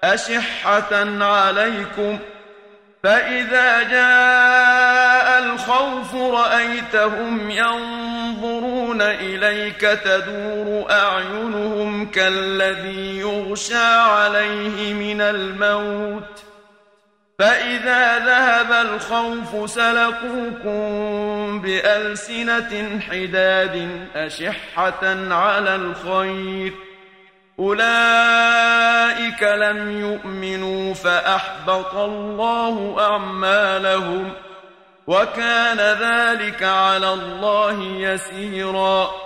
أشحة عليكم، فإذا جاء الخوف رأيتهم ينظرون إليك تدور أعينهم كالذي يغشى عليه من الموت، فإذا ذهب الخوف سلقوكم بألسنة حداد أشحة على الخير، أولئك لم يؤمنوا فأحبط الله أعمالهم، وكان ذلك على الله يسيرا.